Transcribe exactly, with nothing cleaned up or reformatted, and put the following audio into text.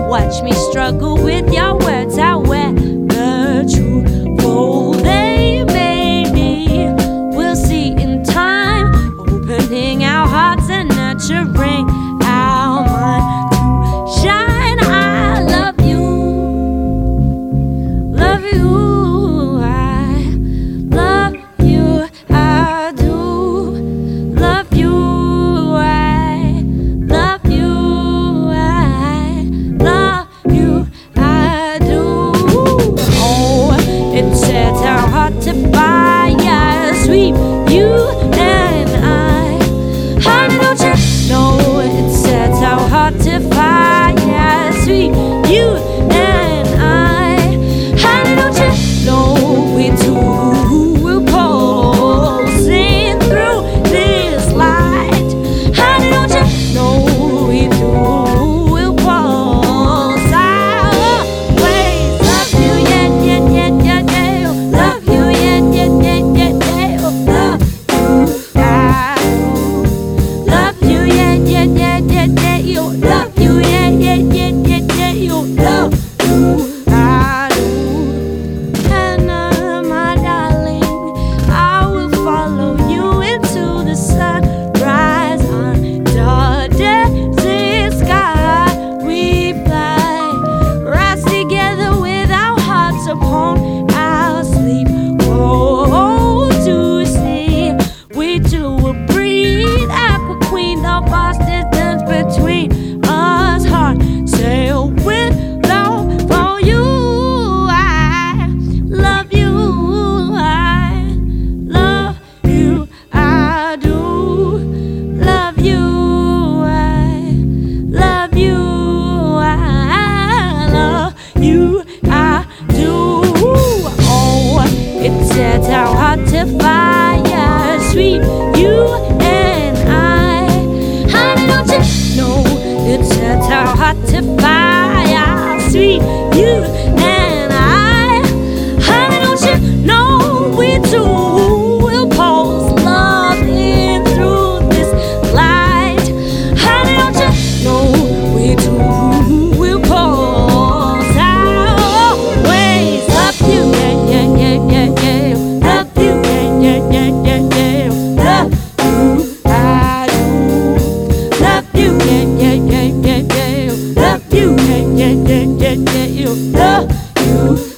Watch me struggle with your words, however truthful they may be. We'll see in time, opening our hearts and nurturing our mind to shine. I love you, love you, I love you, I do love you, I love you, I love you, I do. Oh, it sets our heart to fire, sweet you and I. Honey, don't you know it sets our heart to fire, sweet you and I. Honey, don't you know we two will pulsing through this light. Honey, don't you know we two will pulse. I always love you, yeah, yeah, yeah, yeah, yeah. Love you, yeah, yeah, yeah, yeah, yeah. Love you, I love you, yeah, yeah, yeah, yeah, yeah. You love you, yeah, yeah, yeah, yeah, yeah. You love you, I do. Hannah, my darling, I will follow you into the sunrise under desert sky. We fly, rise together with our hearts upon our sleep. Oh, to see we two will breathe. Aqua Queen, the vast distance between us. Heart sail with love for you. I love you, I love you, I do love you, I love you, I love you, I do. Oh, it sets our heart to fire, sweet you and I. Honey, don't you know it sets our heart to fire, sweet you and I. Honey, don't you know we two will pulse love in through this light. Honey, don't you know we two will pulse. I always love you, yeah, yeah, yeah, yeah, yeah. Love you, yeah, yeah, yeah, yeah, yeah. Love you, I do. Love you, yeah, yeah, yeah, yeah, yeah. Love you, yeah, yeah, yeah, yeah, yeah. You love you.